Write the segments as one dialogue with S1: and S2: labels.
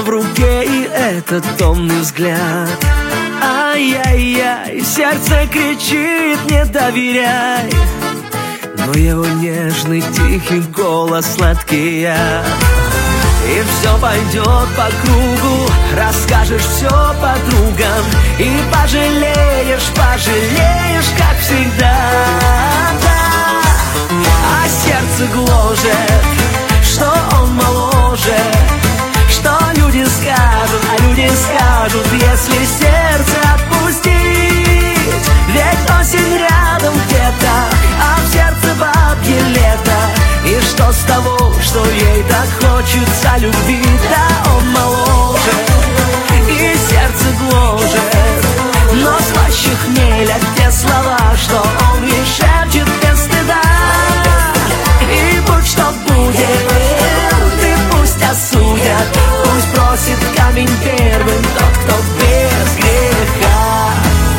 S1: в руке и этот томный взгляд. Ай-яй-яй, сердце кричит, не доверяй, но его нежный тихий голос сладкий яд. И все пойдет по кругу, расскажешь все подругам, и пожалеешь, пожалеешь, как всегда, да. А сердце гложет, что он моложе, что люди скажут, а люди скажут, если сердце отпустить. Ведь осень рядом где-то, а в сердце бабье лето. И что с того, что ей так хочется любви? Да, он моложе, и сердце гложет, но слаще хмеля те слова, что он ей шепчет без стыда. И будь что будет, ты пусть осудят, пусть бросит камень первым тот, кто без греха.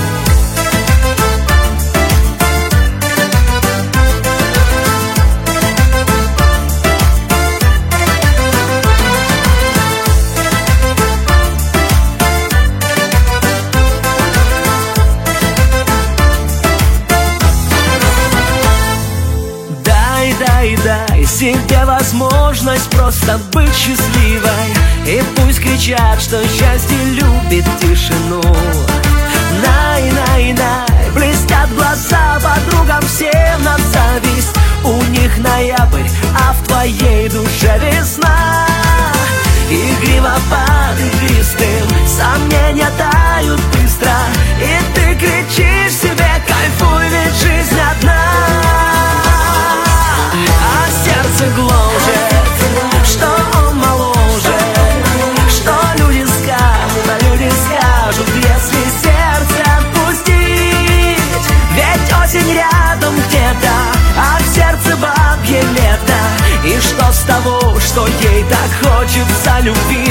S1: Дай себе возможность просто быть счастливой, и пусть кричат, что счастье любит тишину. Най-най-най, блестят глаза подругам всем на зависть. У них ноябрь, а в твоей душе весна. Игриво под игристым сомнения тают быстро, и ты кричишь себе: кайфуй, ведь жизнь одна. Сердце гложет, что он моложе, что люди скажут, а люди скажут, если сердце отпустить. Ведь осень рядом где-то, а в сердце бабье лето. И что с того, что ей так хочется любви?